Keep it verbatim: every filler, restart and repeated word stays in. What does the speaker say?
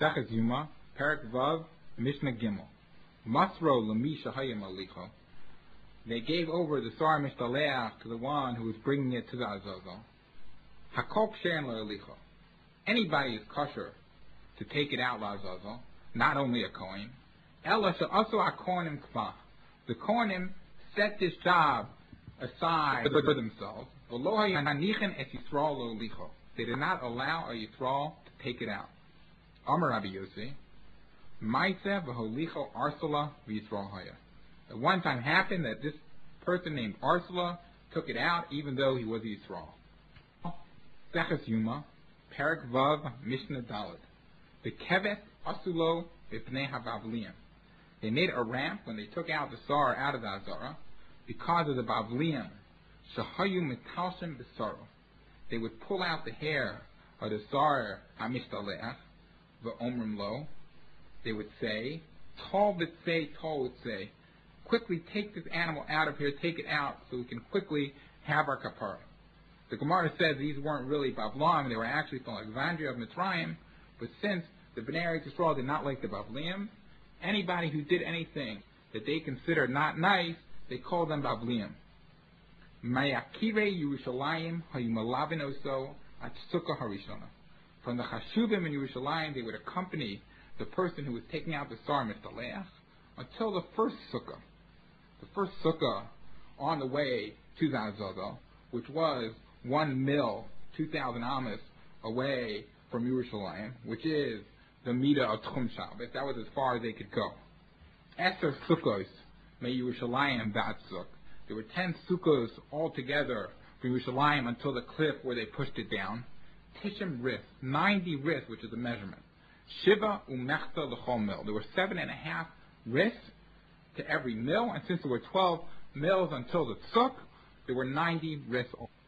Maseches Yuma, Perek Vav, Mishnah Gimel. Masro Lami Shahayim Alicho. They gave over the Sar Mishtaleach to the one who was bringing it to the Azazel. Hakol Kshein Alicho. Anybody is kosher to take it out Azazel, not only a Kohen. Ela also a Kohanim Kva. The Kohanim set this job aside for themselves. They did not allow a Yisrael to take it out. Amar Rabbi Yossi, Maiseh v'holicho Arsala v'Yisrael haya. At one time happened that this person named Arsala took it out even though he was Yisrael. Seches Yuma, Perek Vav, Mishnah Dalet. The Kevet Asulo v'pnei haBavliim. They made a ramp when they took out the Sar out of the Azara because of the Bavliim. Shahayu mitalshem b'saro. They would pull out the hair of the Sar HaMishtaleach v'omrim lo. They would say, Tol v'tzei, Tol would say, quickly take this animal out of here, take it out so we can quickly have our kapara. The Gemara says these weren't really Bavlam, they were actually from Alexandria of Mitzrayim, but since the Bnei Eretz Yisrael did not like the Bavliim, anybody who did anything that they considered not nice, they called them Bavliim. Mayakire Yerushalayim hayumalavin oso at sukkah harishona. From the Chashuvim in Yerushalayim, they would accompany the person who was taking out the Sar Mishtaleach until the first sukkah. The first sukkah on the way to the Azazel, which was one mil, two thousand amas away from Yerushalayim, which is the Midah of Tchum Shabbos. That was as far as they could go. Eser sukkos may Yerushalayim Batzuk. There were ten sukkos altogether from Yerushalayim until the cliff where they pushed it down. Tishim ris, ninety ris, which is the measurement. Shiva umechta l'chol mil. There were seven and a half ris to every mil, and since there were twelve mils until the tzuk, there were ninety ris.